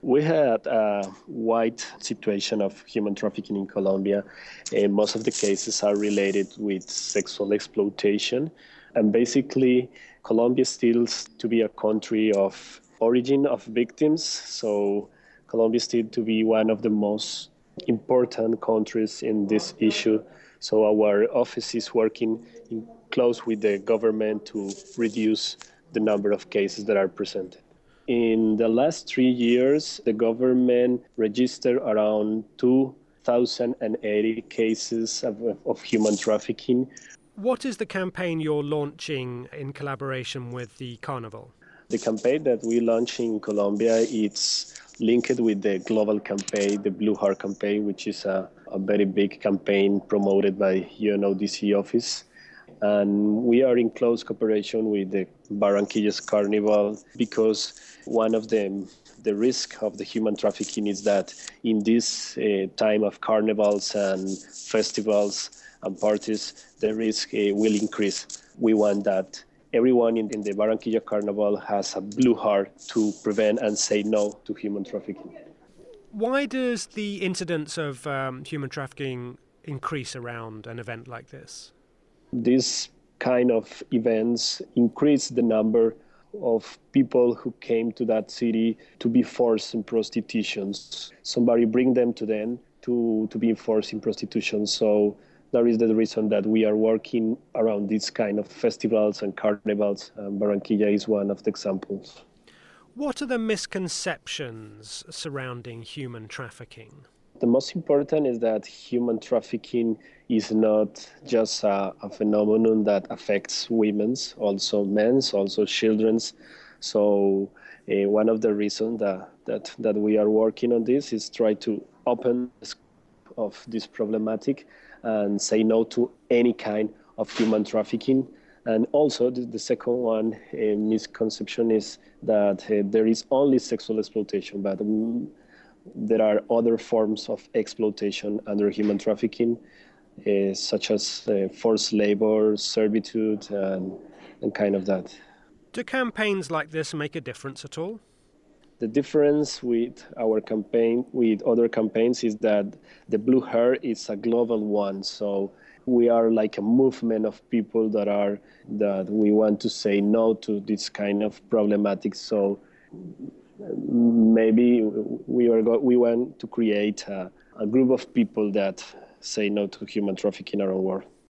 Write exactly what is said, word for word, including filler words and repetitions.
We had a wide situation of human trafficking in Colombia, and most of the cases are related with sexual exploitation. And basically, Colombia still to be a country of origin of victims. So Colombia still to be one of the most important countries in this issue. So our office is working in close with the government to reduce the number of cases that are presented. In the last three years, the government registered around two thousand eighty cases of, of human trafficking. What is the campaign you're launching in collaboration with the Carnival? The campaign that we launched in Colombia, it's linked with the global campaign, the Blue Heart campaign, which is a, a very big campaign promoted by U N O D C office. And we are in close cooperation with the Barranquilla's Carnival because one of the the risk of the human trafficking is that in this uh, time of carnivals and festivals and parties, the risk uh, will increase. We want that everyone in, in the Barranquilla Carnival has a blue heart to prevent and say no to human trafficking. Why does the incidence of um, human trafficking increase around an event like this? These kind of events increase the number of people who came to that city to be forced in prostitution. Somebody bring them to them to, to be forced in prostitution. So that is the reason that we are working around these kind of festivals and carnivals. Um, Barranquilla is one of the examples. What are the misconceptions surrounding human trafficking? The most important is that human trafficking is not just a, a phenomenon that affects women's, also men's, also children's. So uh, one of the reasons that, that, that we are working on this is try to open the scope of this problematic and say no to any kind of human trafficking. And also the, the second one, a misconception is that uh, there is only sexual exploitation, but um, there are other forms of exploitation under human trafficking, uh, such as uh, forced labor, servitude, and, and kind of that. Do campaigns like this make a difference at all? The difference with our campaign, with other campaigns, is that the Blue Heart is a global one. So we are like a movement of people that are that we want to say no to this kind of problematic. So maybe we are go- we want to create a, a group of people that say no to human trafficking around the world.